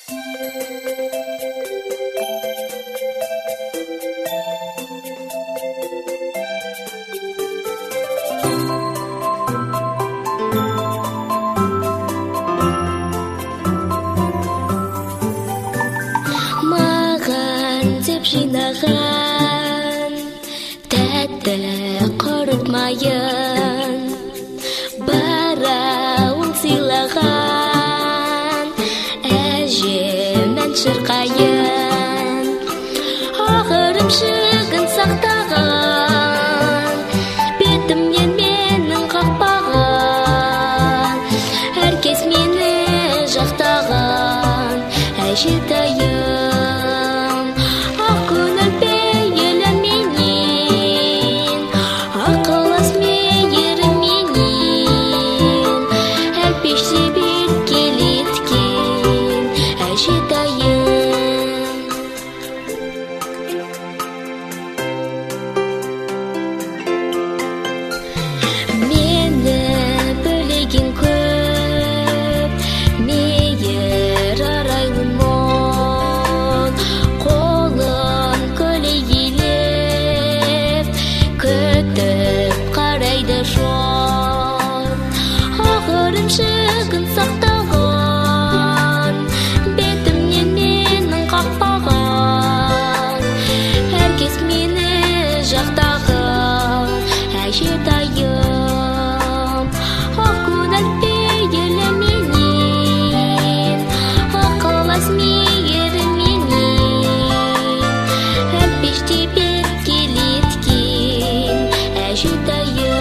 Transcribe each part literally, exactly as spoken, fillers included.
жинаған тәтті құрытмайын барауын сыйлаған әжемнен шырқайын ақырым шығын сақтаған бетімнен менің қақпаған әркез мені жақтаған әжетайым шығын сақтаған бетімнен менің қақпаған әркез мені жақтаған әжетайым ақ көңіл пейіліменен ықылас мейіріменен әлпештей еркелеткен әжетайым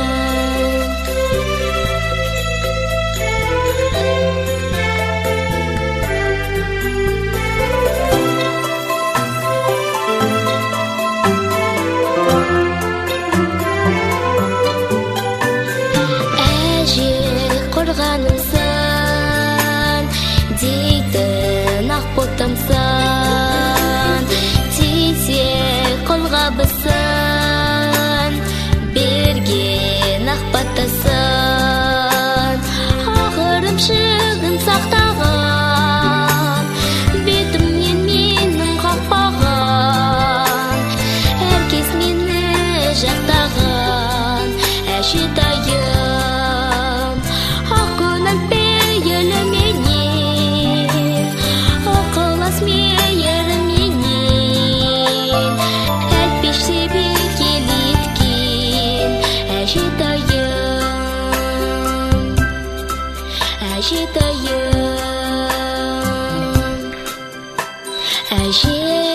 қорғанымсың дейтін ақ ботамсың тисе қолғабысың берген ақ батасын ақырым шығын сақтаған бетімнен менің қақпаған әркез мені жақтаған әжетайым әжетайым әже